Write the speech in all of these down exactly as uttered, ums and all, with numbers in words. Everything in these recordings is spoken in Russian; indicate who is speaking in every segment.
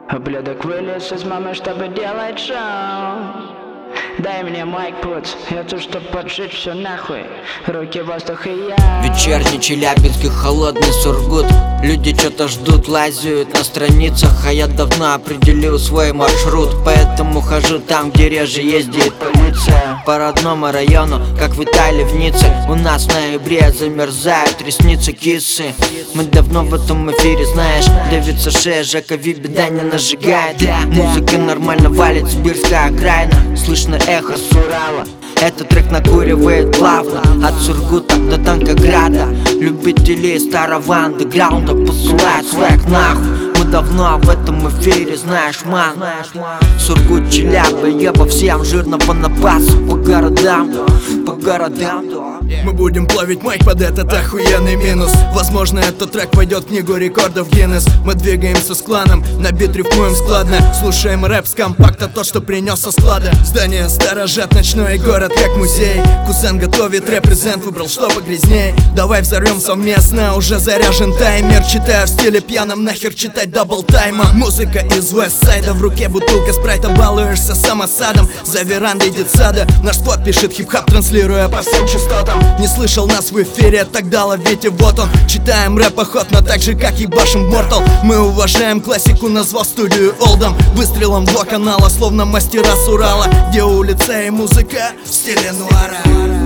Speaker 1: Ублюдок вылез из мамы, чтобы делать шоу. Дай мне майк, пуц, я тут, чтоб поджечь все нахуй. Руки в воздух и я.
Speaker 2: Вечерний Челябинский, холодный Сургут. Люди что-то ждут, лазят на страницах, а я давно определил свой маршрут. Поэтому хожу там, где реже ездит полиция. По родному району, как в Италии, в Ницце. У нас в ноябре замерзают ресницы кисы. Мы давно в этом эфире, знаешь. Давится шея, Жека Ви, беда не нажигает. Музыка нормально валит, сибирская окраина. Слышно эхо с Урала. Этот трек накуривает плавно. От Сургута до Танкограда. Любители старого андеграунда посылают свек нахуй. Мы давно в этом эфире, знаешь, ман. Сургут, Челябы, еба всем жирного напаса. По городам, по городам.
Speaker 3: Мы будем плавить майк под этот охуенный минус. Возможно, этот трек войдет в книгу рекордов Гиннес. Мы двигаемся с кланом, на бит рифмуем складно. Слушаем рэп с компакта, то, что принес со склада. Здание сторожат, ночной город как музей. Кузен готовит репрезент, выбрал что погрязней. Давай взорвем совместно, уже заряжен таймер. Читаю в стиле пьяном, нахер читать дабл тайма. Музыка из Вестсайда, в руке бутылка спрайта. Балуешься самосадом, за верандой детсада. Наш сквад пишет хип-хап, транслируя по всем частотам. Не слышал нас в эфире, тогда ловите, вот он. Читаем рэп охотно, так же как и башим Мортал. Мы уважаем классику, назвал студию Олдом. Выстрелом в два канала, словно мастера с Урала. Где улица и музыка в стиле нуара.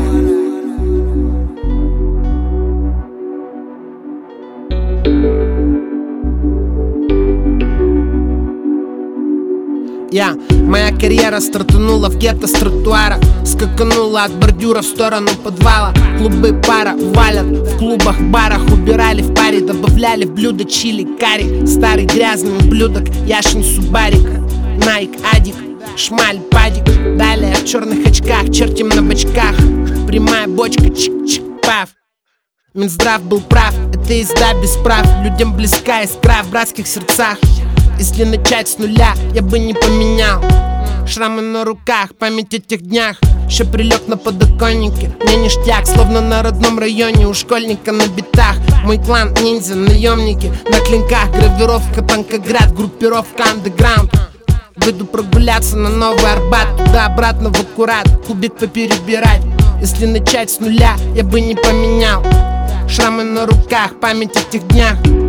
Speaker 4: Я, yeah. Моя карьера стартанула в гетто с тротуара. Скаканула от бордюра в сторону подвала. Клубы пара валят, в клубах, барах. Убирали в паре, добавляли в блюдо чили, карри. Старый грязный ублюдок, Яшин Субарик. Найк, Адик, шмаль, падик. Далее в черных очках, чертим на бочках. Прямая бочка, чик-чик, пав. Минздрав был прав, это езда без прав. Людям близка искра в братских сердцах. Если начать с нуля, я бы не поменял. Шрамы на руках, память о тех днях. Еще прилег на подоконнике, мне ништяк. Словно на родном районе у школьника на битах. Мой клан ниндзя, наемники на клинках. Гравировка Танкоград, группировка андеграунд. Выйду прогуляться на Новый Арбат, туда-обратно в аккурат, кубик поперебирать. Если начать с нуля, я бы не поменял. Шрамы на руках, память о тех днях.